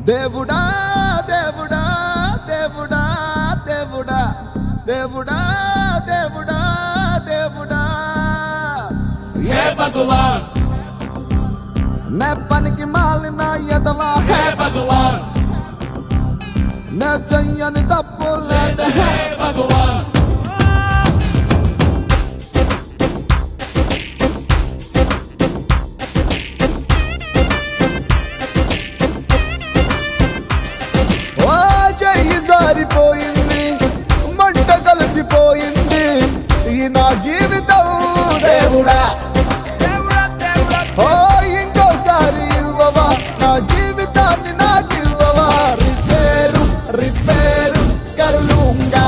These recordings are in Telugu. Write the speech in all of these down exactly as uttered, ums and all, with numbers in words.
దేవుడా దేవుడా దేవుడా దేవుడా దేవుడా దేవుడా దేవుడా हे भगवान मैं పనికి మాలిన యదవా हे भगवान मैं చెయ్యని తప్పు లేదు हे भगवान ఓ చెయ్యి జారిపోయింది మంట కలిసిపోయింది ఈ నా జీవితం దేవుడా ఓ ఇంకోసారి ఇవ్వవా నా జీవితాన్ని నాకు ఇవ్వవా రిపేరు రిపేరు కరులుంగా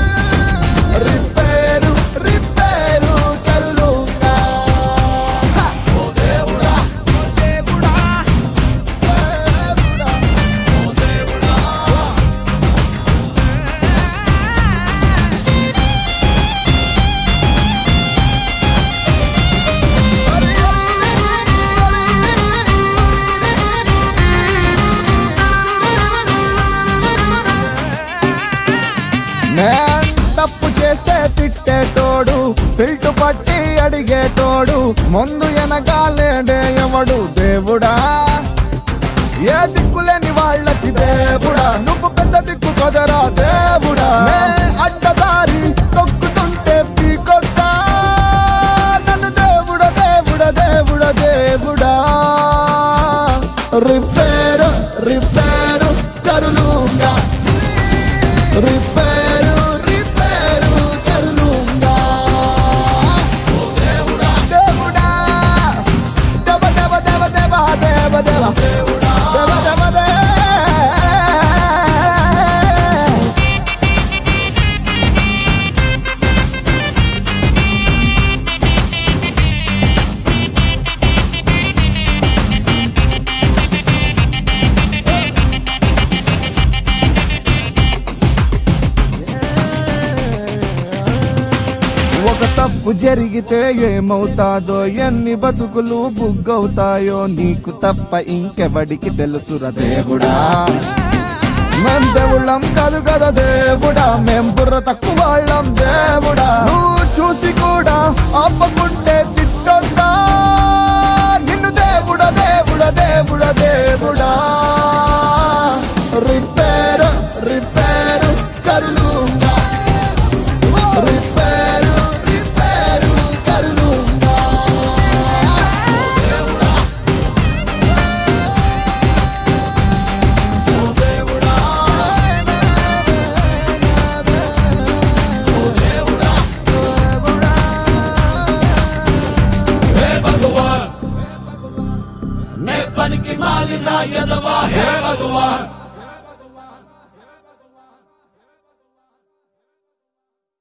రిపేరు రిపేరు కరులుంగా ओ देवड़ा ఓ దేవుడా దేవుడా ओ देवड़ा నేను తప్పు చేస్తే తిట్టేటోడు ఫిల్టు పట్టి అడిగేటోడు ముందు వెనకాలేడే ఎవడు దేవుడా ఏ దిక్కులేని వాళ్ళకి దేవుడా నువ్వు పెద్ద దిక్కు కదరా దేవుడా నే అడ్డదారి తొక్కుతుంటే పీకొద్దా నన్ను దేవుడా దేవుడా దేవుడా దేవుడా రిపేరు రిపేరు కరులుంగా రిపేరు రిపేరు కరులుంగా ओ देवड़ा దేవుడా దేవ దేవ దేవ దేవ దేవ దేవ देवड़ा దేవ దేవ దే ఒక తప్పు జరిగితే ఏమవుతాదో ఎన్ని బతుకులు బుగ్గవుతాయో నీకు తప్ప ఇంకెవడికి తెలుసురా దేవుడా మేం దేవుళ్ళం కాదు కదా దేవుడా మేం బుర్ర తక్కువ వాళ్ళం దేవుడా నువ్వు చూసి కూడా ఆపకుంటే తిట్టొద్దా నిన్ను దేవుడా దేవుడా దేవుడా దేవుడా రిపేరు రిపేరు కరులుంగా రిపేరు రిపేరు కరులుంగా ओ देवड़ा ओ देवड़ा हे भगवान मैं बन की मालिना यदवा हे भगवान